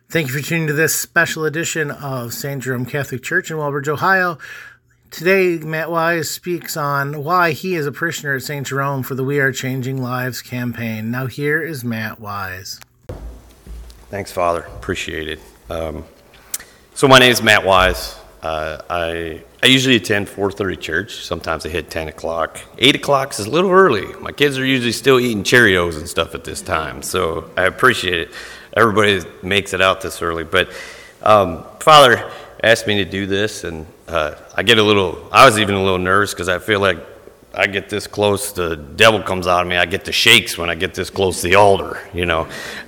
Thank you for tuning to this special edition of St. Jerome Catholic Church in Wellbridge, Ohio. Today, Matt Wise speaks on why he is a parishioner at St. Jerome for the We Are Changing Lives campaign. Now here is Matt Wise. Thanks, Father. Appreciate it. So my name is Matt Wise. I usually attend 4:30 church. Sometimes I hit 10 o'clock. 8 o'clock is a little early. My kids are usually still eating Cheerios and stuff at this time, so I appreciate it. Everybody makes it out this early. But Father asked me to do this, and I was even a little nervous because I feel like I get this close, the devil comes out of me. I get the shakes when I get this close to the altar, you know.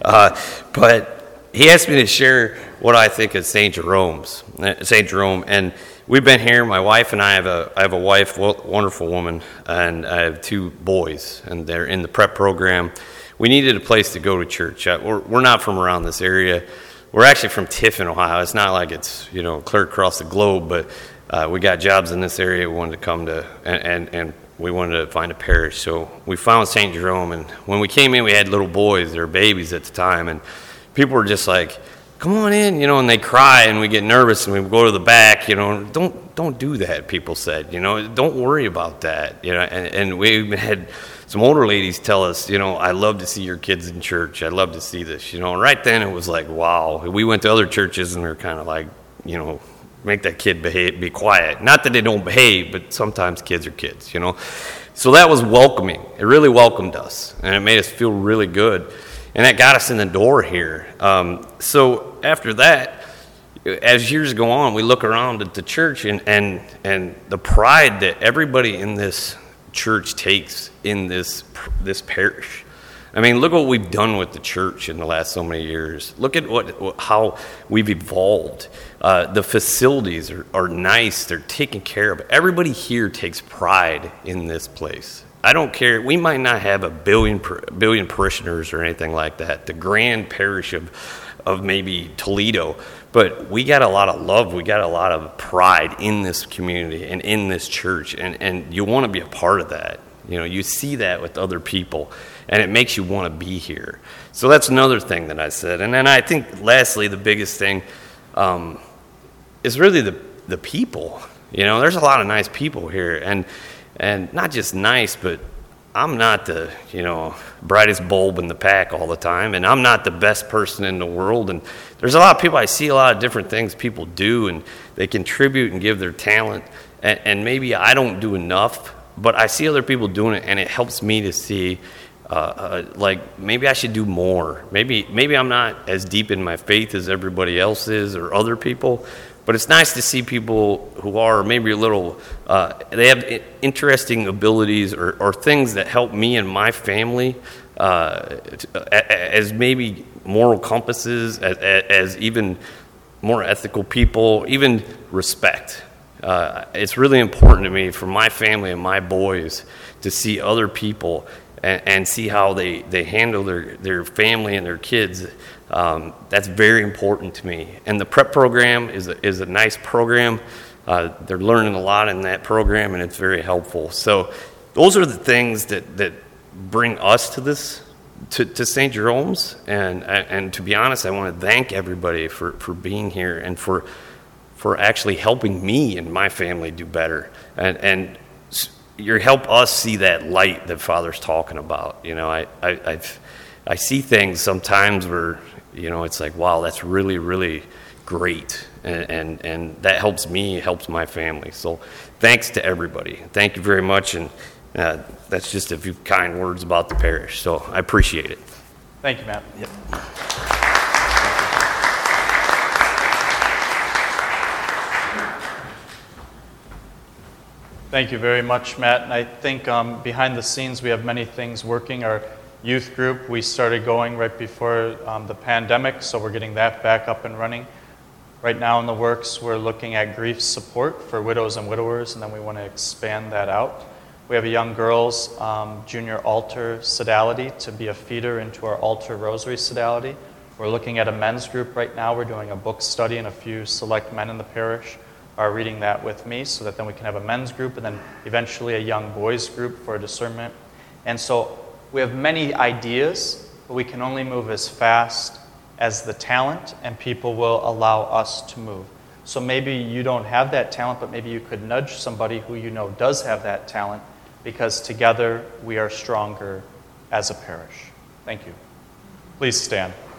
But he asked me to share what I think of St. Jerome, and we've been here. My wife and I have a wife, wonderful woman, and I have two boys, and they're in the prep program. We needed a place to go to church. We're not from around this area. We're actually from Tiffin, Ohio. It's not like it's clear across the globe, but we got jobs in this area. We wanted to come to and we wanted to find a parish, so we found St. Jerome. And when we came in, we had little boys. They were babies at the time, and people were just like, "Come on in," and they cry, and we get nervous, and we go to the back. Don't do that. People said, don't worry about that. And we even had some older ladies tell us, "I love to see your kids in church. I love to see this." And right then it was like, wow. We went to other churches, and we were kind of like, make that kid be quiet. Not that they don't behave, but sometimes kids are kids, So that was welcoming. It really welcomed us, and it made us feel really good. And that got us in the door here. So after that, as years go on, we look around at the church and the pride that everybody in this church takes in this parish. I mean, look what we've done with the church in the last so many years. Look at how we've evolved. The facilities are nice. They're taken care of. Everybody here takes pride in this place. I don't care. We might not have a billion parishioners or anything like that, the grand parish of maybe Toledo, but we got a lot of love. We got a lot of pride in this community and in this church, and you want to be a part of that. You see that with other people, and it makes you want to be here. So that's another thing that I said. And then I think, lastly, the biggest thing is really the people. There's a lot of nice people here, and not just nice, but I'm not the brightest bulb in the pack all the time, and I'm not the best person in the world. And there's a lot of people. I see a lot of different things people do, and they contribute and give their talent. And maybe I don't do enough, but I see other people doing it, and it helps me to see, like, maybe I should do more. Maybe I'm not as deep in my faith as everybody else is or other people, but it's nice to see people who are maybe a little, they have interesting abilities or things that help me and my family as maybe moral compasses, as even more ethical people, even respect. It's really important to me for my family and my boys to see other people and see how they handle their family and their kids. That's very important to me. And the prep program is a nice program. They're learning a lot in that program, and it's very helpful. So those are the things that bring us to this, to St. Jerome's. And to be honest, I want to thank everybody for being here and for actually helping me and my family do better. And you help us see that light that Father's talking about. I see things sometimes where, it's like, wow, that's really, really great. And that helps me, helps my family. So thanks to everybody. Thank you very much. And that's just a few kind words about the parish. So I appreciate it. Thank you, Matt. Yep. Thank you very much, Matt. And I think behind the scenes we have many things working. Our youth group, we started going right before the pandemic, so we're getting that back up and running. Right now in the works, we're looking at grief support for widows and widowers, and then we want to expand that out. We have a young girls junior altar sodality to be a feeder into our altar rosary sodality. We're looking at a men's group right now. We're doing a book study, and a few select men in the parish are reading that with me, so that then we can have a men's group and then eventually a young boys group for discernment. And so we have many ideas, but we can only move as fast as the talent, and people will allow us to move. So maybe you don't have that talent, but maybe you could nudge somebody who you know does have that talent, because together we are stronger as a parish. Thank you. Please stand.